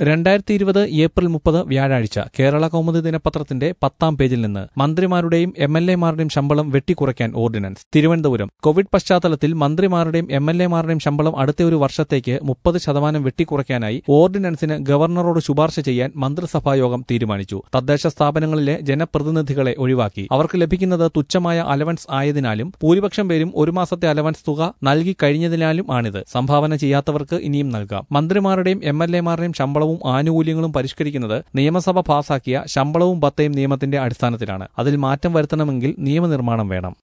2020 April 30 വ്യാഴാഴ്ച കേരള കൗമുദി ദിനപത്രത്തിന്റെ 10-ാം പേജിൽ നിന്ന് മന്ത്രിമാരുടെയും എംഎൽഎമാരുടെയും ശമ്പളം വെട്ടിക്കുറയ്ക്കാൻ ഓർഡിനൻസ്. തിരുവനന്തപുരം. കോവിഡ് പശ്ചാത്തലത്തിൽ മന്ത്രിമാരുടെയും എംഎൽഎമാരുടെയും ശമ്പളം അടുത്ത ഒരു വർഷത്തേക്ക് 30% വെട്ടിക്കുറയ്ക്കാനായി ഓർഡിനൻസിന് ഗവർണറോട് ശുപാർശ ചെയ്യാൻ മന്ത്രിസഭായോഗം തീരുമാനിച്ചു. തദ്ദേശ സ്ഥാപനങ്ങളിലെ ജനപ്രതിനിധികളെ ഒഴിവാക്കി. അവർക്ക് ലഭിക്കുന്നത് തുച്ഛമായ അലവൻസ് ആയതിനാലും ഭൂരിപക്ഷം പേരും ഒരു മാസത്തെ അലവൻസ് തുക നൽകി കഴിഞ്ഞതിനാലും ആണിത്. സംഭാവന ചെയ്യാത്തവർക്ക് ഇനിയും നൽകാം. മന്ത്രിമാരുടെയും എംഎൽഎമാരുടെയും ശമ്പളവും ആനുകൂല്യങ്ങളും പരിഷ്കരിക്കുന്നത് നിയമസഭ പാസാക്കിയ ശമ്പളവും ഭത്തയും നിയമത്തിന്റെ അടിസ്ഥാനത്തിലാണ്. അതിൽ മാറ്റം വരുത്തണമെങ്കിൽ നിയമനിർമ്മാണം വേണം.